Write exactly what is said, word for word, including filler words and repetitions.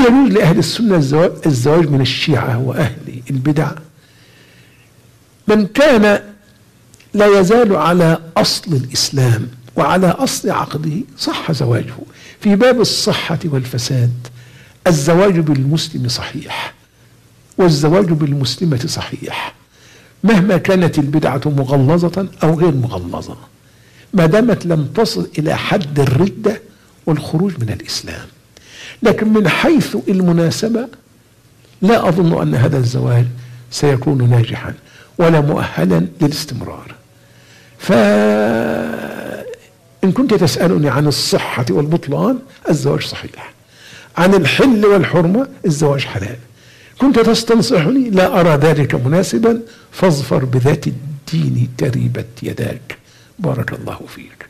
يجوز لأهل السنة الزواج, الزواج من الشيعة وأهل البدع؟ من كان لا يزال على أصل الإسلام وعلى أصل عقده صح زواجه. في باب الصحة والفساد الزواج بالمسلم صحيح والزواج بالمسلمة صحيح، مهما كانت البدعة مغلظة أو غير مغلظة، ما دامت لم تصل إلى حد الردة والخروج من الإسلام. لكن من حيث المناسبة لا أظن أن هذا الزواج سيكون ناجحا ولا مؤهلا للاستمرار. فإن كنت تسألني عن الصحة والبطلان الزواج صحيح، عن الحل والحرمة الزواج حلال. كنت تستنصحني لا أرى ذلك مناسبا، فاظفر بذات الدين تربت يداك. بارك الله فيك.